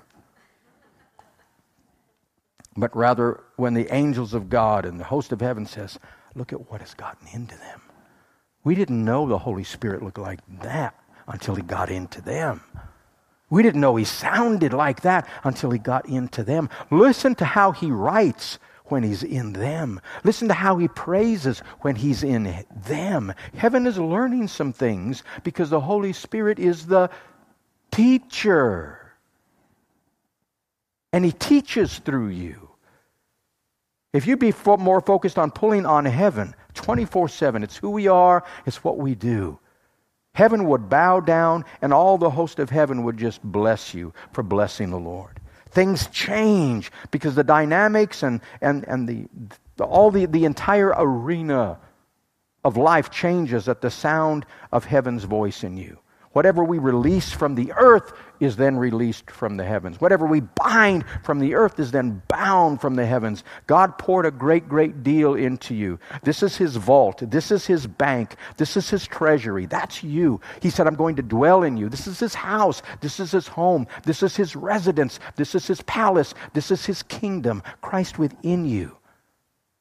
But rather, when the angels of God and the host of heaven says, look at what has gotten into them. We didn't know the Holy Spirit looked like that until He got into them. We didn't know He sounded like that until He got into them. Listen to how He writes when He's in them. Listen to how He praises when He's in them. Heaven is learning some things because the Holy Spirit is the teacher. And He teaches through you. If you'd be fo- more focused on pulling on heaven twenty-four seven, it's who we are, it's what we do. Heaven would bow down and all the host of heaven would just bless you for blessing the Lord. Things change because the dynamics and, and, and the, the all the, the entire arena of life changes at the sound of heaven's voice in you. Whatever we release from the earth is then released from the heavens. Whatever we bind from the earth is then bound from the heavens. God poured a great, great deal into you. This is His vault. This is His bank. This is His treasury. That's you. He said, I'm going to dwell in you. This is His house. This is His home. This is His residence. This is His palace. This is His kingdom. Christ within you.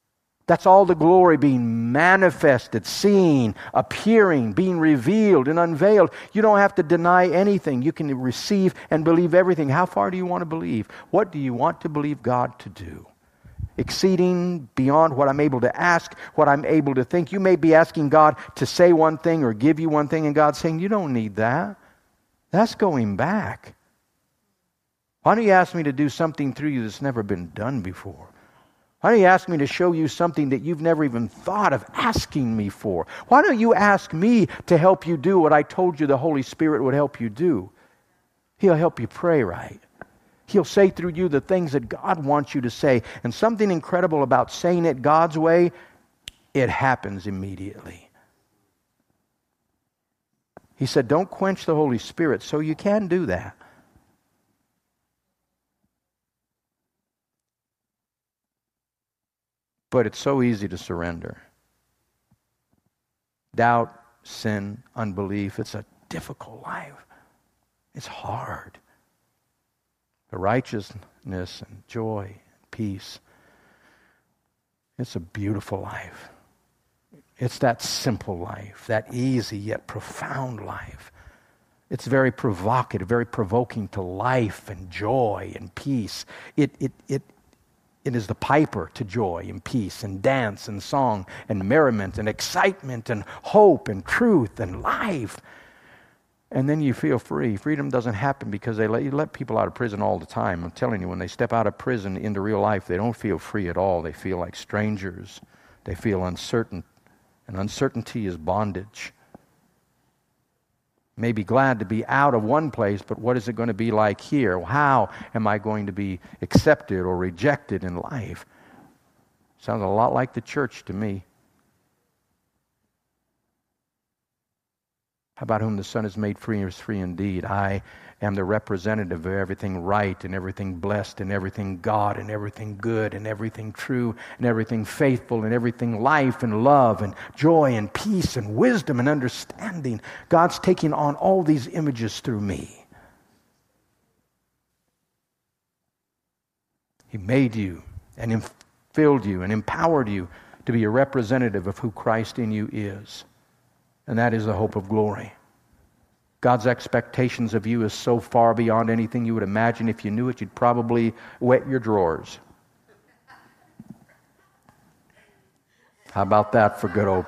That's all the glory being manifested, seen, appearing, being revealed and unveiled. You don't have to deny anything. You can receive and believe everything. How far do you want to believe? What do you want to believe God to do? Exceeding beyond what I'm able to ask, what I'm able to think. You may be asking God to say one thing or give you one thing, and God's saying, you don't need that. That's going back. Why don't you ask me to do something through you that's never been done before? Why don't you ask me to show you something that you've never even thought of asking me for? Why don't you ask me to help you do what I told you the Holy Spirit would help you do? He'll help you pray right. He'll say through you the things that God wants you to say. And something incredible about saying it God's way, it happens immediately. He said, don't quench the Holy Spirit, so you can do that. But it's so easy to surrender. Doubt, sin, unbelief, it's a difficult life. It's hard. The righteousness and joy and peace, it's a beautiful life. It's that simple life, that easy yet profound life. It's very provocative, very provoking to life and joy and peace. It, it, it, it is the piper to joy and peace and dance and song and merriment and excitement and hope and truth and life. And then you feel free. Freedom doesn't happen because they let you let people out of prison all the time. I'm telling you, when they step out of prison into real life, they don't feel free at all. They feel like strangers. They feel uncertain. And uncertainty is bondage. May be glad to be out of one place, but what is it going to be like here? How am I going to be accepted or rejected in life? Sounds a lot like the church to me. How about whom the Son has made free is free indeed? I am the representative of everything right and everything blessed and everything God and everything good and everything true and everything faithful and everything life and love and joy and peace and wisdom and understanding. God's taking on all these images through me. He made you and filled you and empowered you to be a representative of who Christ in you is. And that is the hope of glory. God's expectations of you is so far beyond anything you would imagine. If you knew it, you'd probably wet your drawers. How about that for good old...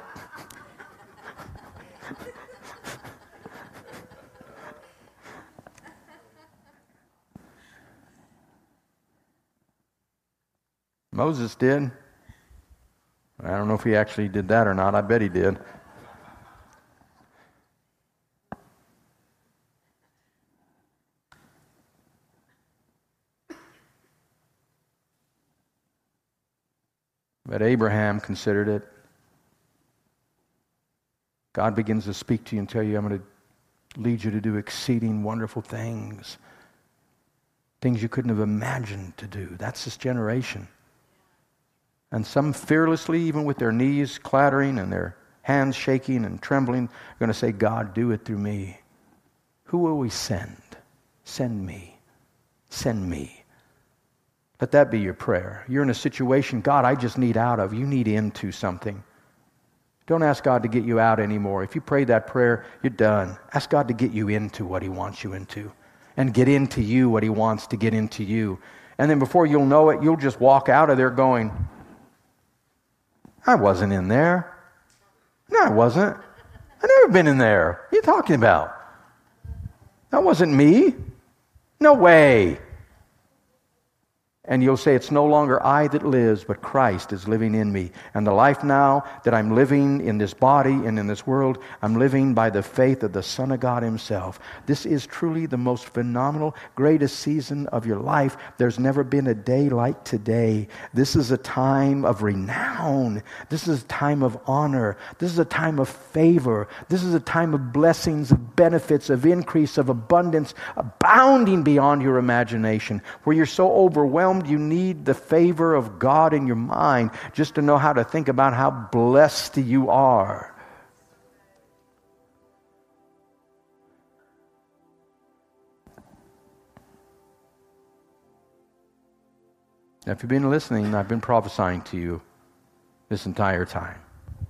Moses did. I don't know if he actually did that or not. I bet he did. But Abraham considered it. God begins to speak to you and tell you, I'm going to lead you to do exceeding wonderful things. Things you couldn't have imagined to do. That's this generation. And some fearlessly, even with their knees clattering and their hands shaking and trembling, are going to say, God, do it through me. Who will we send? Send me. Send me. Let that be your prayer. You're in a situation, God, I just need out of. You need into something. Don't ask God to get you out anymore. If you pray that prayer, you're done. Ask God to get you into what He wants you into. And get into you what He wants to get into you. And then before you'll know it, you'll just walk out of there going, I wasn't in there. No, I wasn't. I've never been in there. What are you talking about? That wasn't me. No way. And you'll say, it's no longer I that lives, but Christ is living in me. And the life now that I'm living in this body and in this world, I'm living by the faith of the Son of God Himself. This is truly the most phenomenal, greatest season of your life. There's never been a day like today. This is a time of renown. This is a time of honor. This is a time of favor. This is a time of blessings, of benefits, of increase, of abundance, abounding beyond your imagination, where you're so overwhelmed you need the favor of God in your mind just to know how to think about how blessed you are. Now, if you've been listening, I've been prophesying to you. this entire time.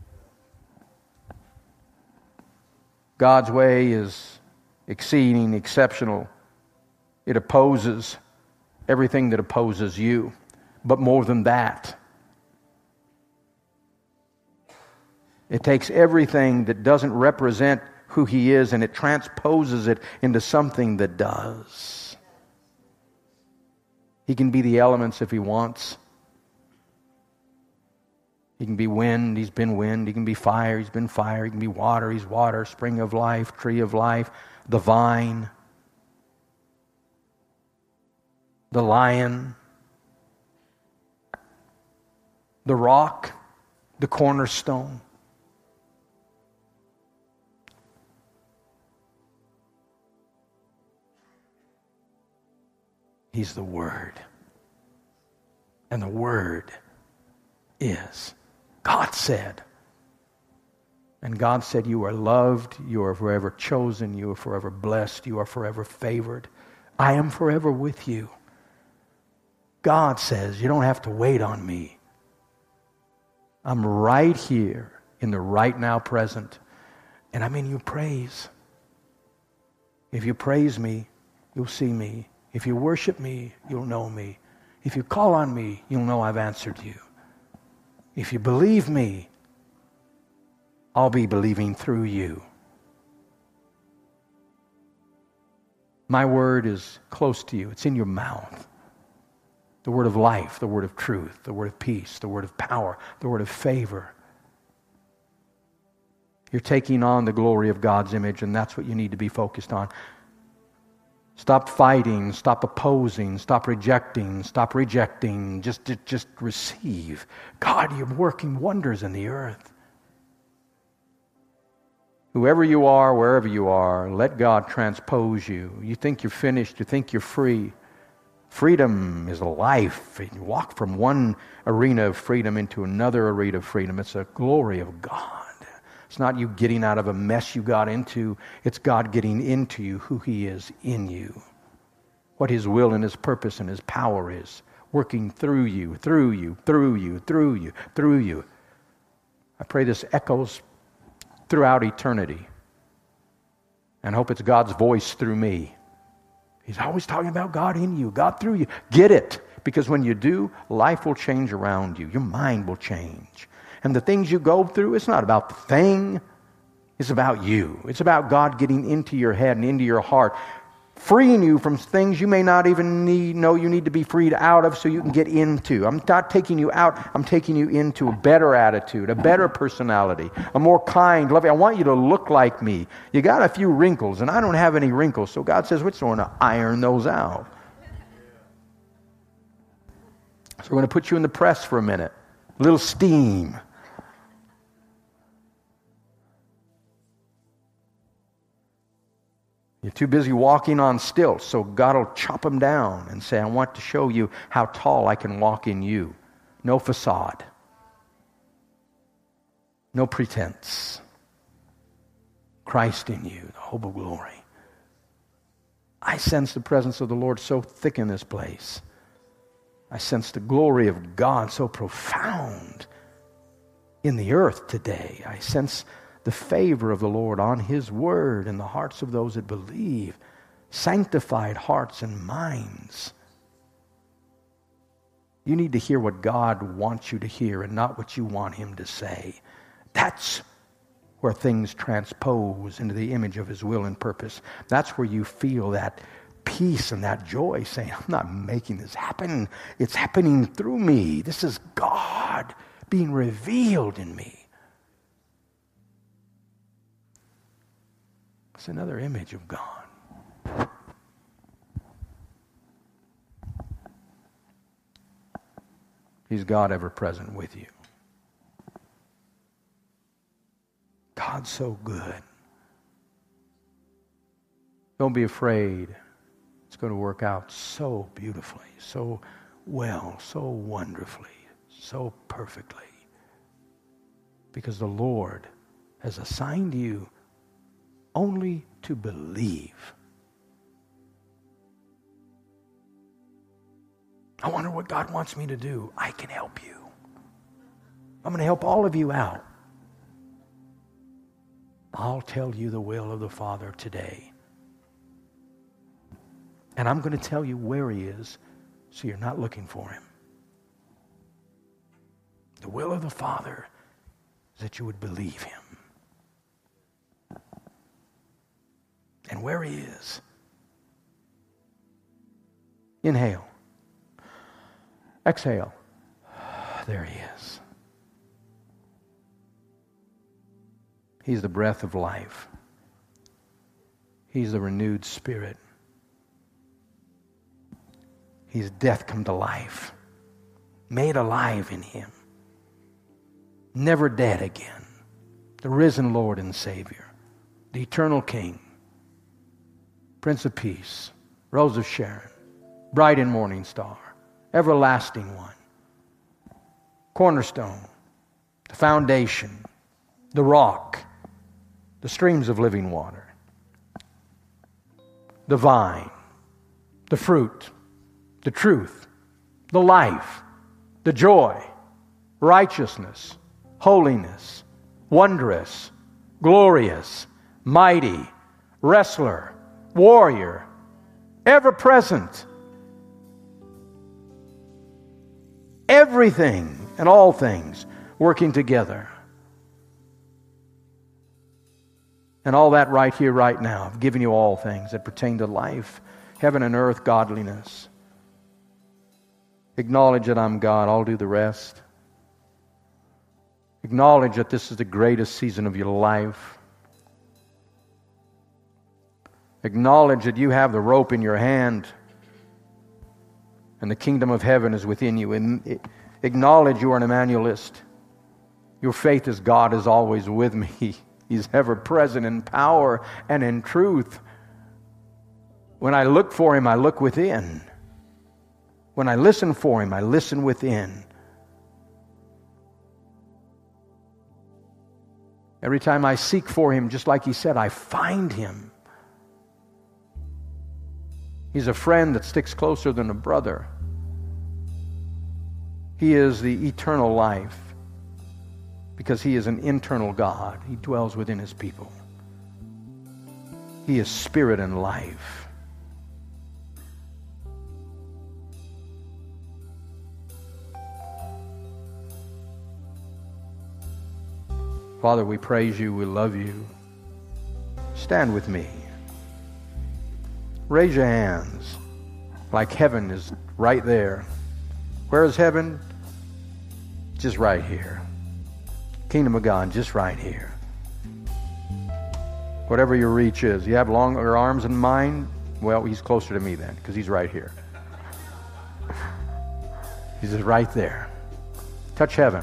God's way is exceeding, exceptional. It opposes everything that opposes you. But more than that, it takes everything that doesn't represent who He is and it transposes it into something that does. He can be the elements if He wants. He can be wind, He's been wind. He can be fire, He's been fire. He can be water, He's water. Spring of life, tree of life, the vine, the lion, the rock, the cornerstone. He's the Word. And the Word is God said. And God said, you are loved, you are forever chosen, you are forever blessed, you are forever favored. I am forever with you. God says, you don't have to wait on me. I'm right here in the right now present. And I'm in your praise. If you praise me, you'll see me. If you worship me, you'll know me. If you call on me, you'll know I've answered you. If you believe me, I'll be believing through you. My word is close to you. It's in your mouth. The word of life, the word of truth, the word of peace, the word of power, the word of favor. You're taking on the glory of God's image, and that's what you need to be focused on. Stop fighting, stop opposing, stop rejecting, stop rejecting. Just, just, just receive. God, you're working wonders in the earth. Whoever you are, wherever you are, let God transpose you. You think you're finished, you think you're free. Freedom is a life. You walk from one arena of freedom into another arena of freedom. It's a glory of God. It's not you getting out of a mess you got into. It's God getting into you, who He is in you. What His will and His purpose and His power is. Working through you, through you, through you, through you, through you. I pray this echoes throughout eternity. And I hope it's God's voice through me. He's always talking about God in you, God through you. Get it. Because when you do, life will change around you. Your mind will change. And the things you go through, it's not about the thing. It's about you. It's about God getting into your head and into your heart, freeing you from things you may not even need, know you need to be freed out of so you can get into. I'm not taking you out. I'm taking you into a better attitude, a better personality, a more kind, loving. I want you to look like me. You got a few wrinkles, and I don't have any wrinkles. So God says, we're going to iron those out. So we're going to put you in the press for a minute. A little steam. You're too busy walking on stilts, so God will chop them down and say, I want to show you how tall I can walk in you. No facade. No pretense. Christ in you, the hope of glory. I sense the presence of the Lord so thick in this place. I sense the glory of God so profound in the earth today. I sense the favor of the Lord on His word in the hearts of those that believe. Sanctified hearts and minds. You need to hear what God wants you to hear and not what you want Him to say. That's where things transpose into the image of His will and purpose. That's where you feel that peace and that joy, saying, I'm not making this happen. It's happening through me. This is God being revealed in me. It's another image of God. He's God ever present with you. God's so good. Don't be afraid. It's going to work out so beautifully, so well, so wonderfully, so perfectly. Because the Lord has assigned you only to believe. I wonder what God wants me to do. I can help you. I'm going to help all of you out. I'll tell you the will of the Father today. And I'm going to tell you where He is so you're not looking for Him. The will of the Father is that you would believe Him. And where He is. Inhale. Exhale. There He is. He's the breath of life. He's the renewed spirit. He's death come to life. Made alive in Him. Never dead again. The risen Lord and Savior. The eternal King. Prince of Peace. Rose of Sharon. Bright and morning star. Everlasting one. Cornerstone. The foundation. The rock. The streams of living water. The vine. The fruit. The truth. The life. The joy. Righteousness. Holiness. Wondrous. Glorious. Mighty. Wrestler. Warrior. Ever present. Everything and all things working together. And all that right here, right now. I've given you all things that pertain to life, heaven and earth, godliness. Acknowledge that I'm God. I'll do the rest. Acknowledge that this is the greatest season of your life. Acknowledge that you have the rope in your hand and the kingdom of heaven is within you. And acknowledge you are an Emmanuelist. Your faith is God is always with me. He's ever present in power and in truth. When I look for Him, I look within. When I listen for Him, I listen within. Every time I seek for Him, just like He said, I find Him. He's a friend that sticks closer than a brother. He is the eternal life because He is an internal God. He dwells within His people. He is spirit and life. Father, we praise You. We love You. Stand with me. Raise your hands like heaven is right there. Where is heaven? Just right here. Kingdom of God, just right here. Whatever your reach is. You have longer arms than mine? Well, He's closer to me then, because He's right here. He's just right there. Touch heaven.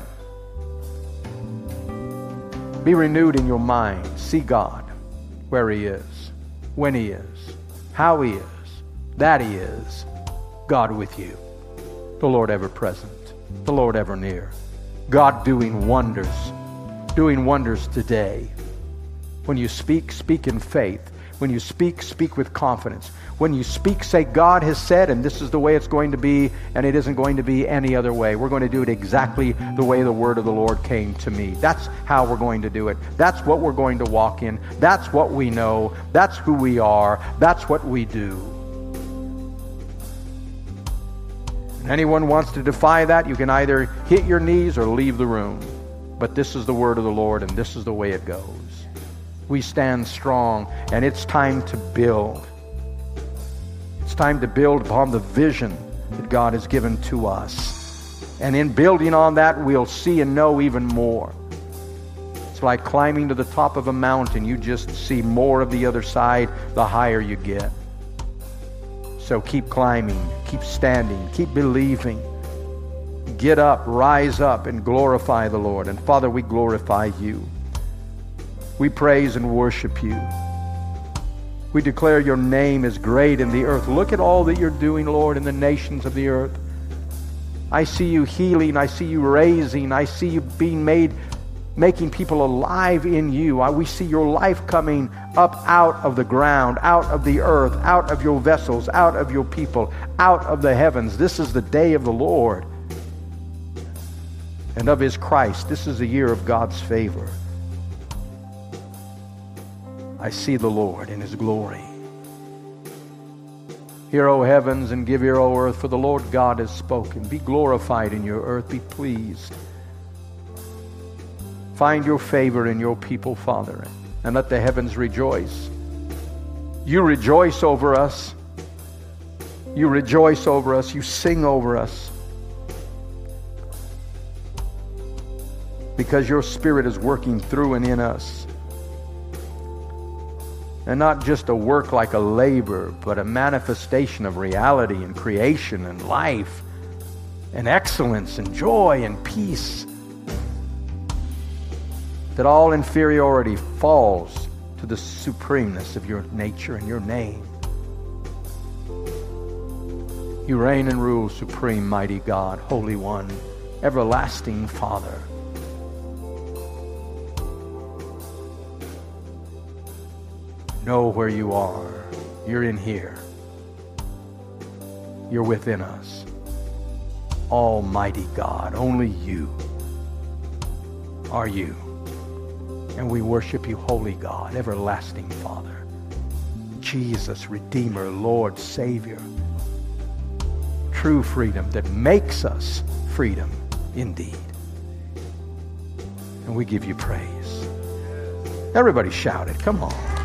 Be renewed in your mind. See God where He is, when He is, how He is, that He is. God with you. The Lord ever present. The Lord ever near. God doing wonders. Doing wonders today. When you speak, speak in faith. When you speak, speak with confidence. When you speak, say God has said, and this is the way it's going to be, and it isn't going to be any other way. We're going to do it exactly the way the word of the Lord came to me. That's how we're going to do it. That's what we're going to walk in. That's what we know. That's who we are. That's what we do. If anyone wants to defy that, you can either hit your knees or leave the room. But this is the word of the Lord, and this is the way it goes. We stand strong, and it's time to build. It's time to build upon the vision that God has given to us. And in building on that, we'll see and know even more. It's like climbing to the top of a mountain. You just see more of the other side the higher you get. So keep climbing, keep standing, keep believing. Get up, rise up, and glorify the Lord. And Father, we glorify You. We praise and worship You. We declare Your name is great in the earth. Look at all that You're doing, Lord, in the nations of the earth. I see You healing. I see You raising. I see You being made, making people alive in You. I, we see Your life coming up out of the ground, out of the earth, out of Your vessels, out of Your people, out of the heavens. This is the day of the Lord. and of his Christ. This is a year of God's favor. I see the Lord in his glory. Hear, O heavens, and give ear, O earth, for the Lord God has spoken. Be glorified in your earth. Be pleased. Find your favor in your people, Father, and let the heavens rejoice. You rejoice over us. You rejoice over us. You sing over us. Because your Spirit is working through and in us. And not just a work like a labor, but a manifestation of reality and creation and life and excellence and joy and peace. That all inferiority falls to the supremeness of your nature and your name. You reign and rule, supreme, mighty God, Holy One, everlasting Father. Know where you are. You're in here. You're within us. Almighty God, only you are you. And we worship you, holy God, everlasting Father. Jesus, Redeemer, Lord, Savior. True freedom that makes us freedom indeed. And we give you praise. Everybody shout it. Come on.